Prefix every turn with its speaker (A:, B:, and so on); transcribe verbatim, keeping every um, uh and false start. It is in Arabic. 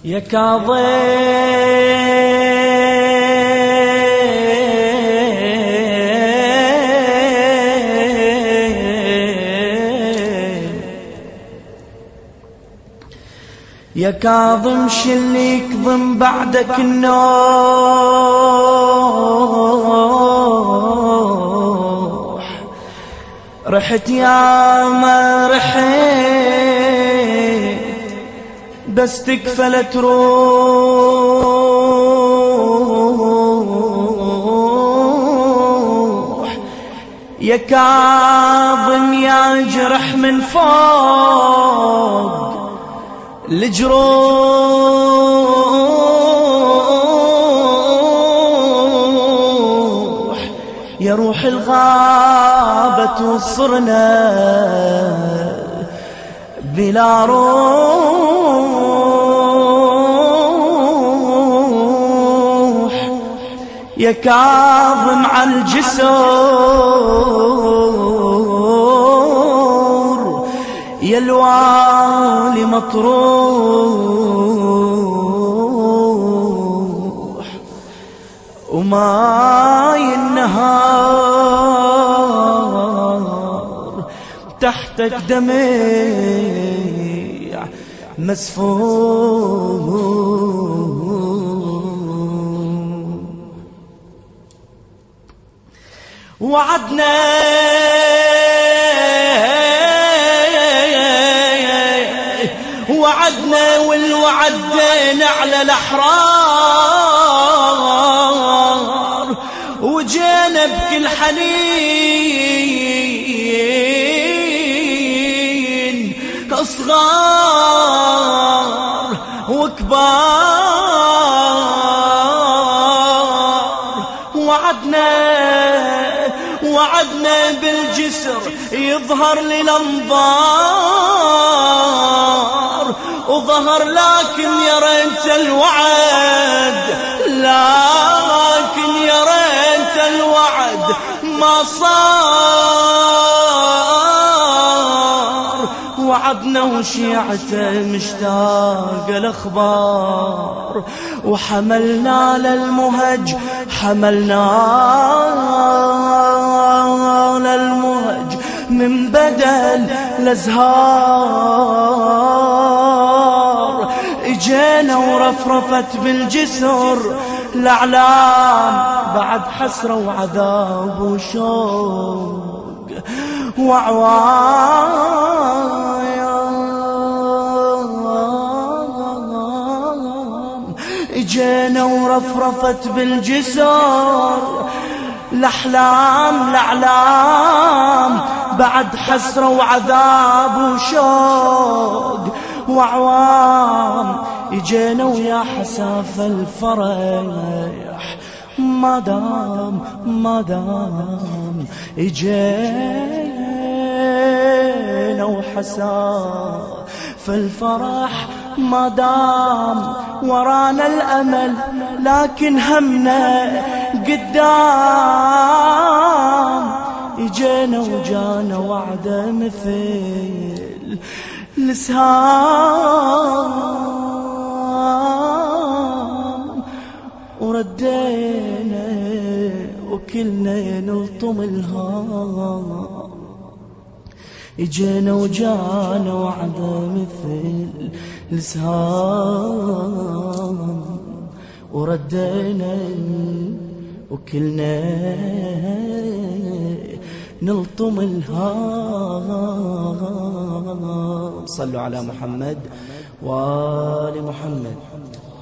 A: يا كاظم يا كاظم شلي يكظم بعدك النوح، رحت يا ما رحت بس تكفل تروح. يا كاظم يا جرح من فوق الجروح، يا روح الغابة وصرنا بلا روح. يا كاظم عالجسور يا الوالي مطروح، وماي النهار تحتك دمع مسفوح. وعدنا وعدنا والوعد على الأحرار، وجينا بكل حنين أصغار وكبار. وعدنا وعدنا بالجسر يظهر للأنظار، وظهر لكن يا ريت الوعد، لكن يا ريت الوعد ما صار. وعدنا وشيعته مشتاق الأخبار، وحملنا للمهج حملنا للمهج من بدل الازهار. اجينا ورفرفت بالجسر الاعلام بعد حسرة وعذاب وشوق وعوام. اجينا ورفرفت بالجسر الأحلام الأعلام بعد حسرة وعذاب وشوق وعوام. اجينا ويا حساف الفرح ما دام ما دام. اجينا وحساف الفرح ما دام ورانا الأمل، لكن همنا قدام. اجينا وجانا وعده مثل السهام، وردينا وكلنا نلطم الهام. اجينا وجانا وعده مثل السهام، وردينا وكلنا نلطم الهام. صلوا على محمد وآل محمد.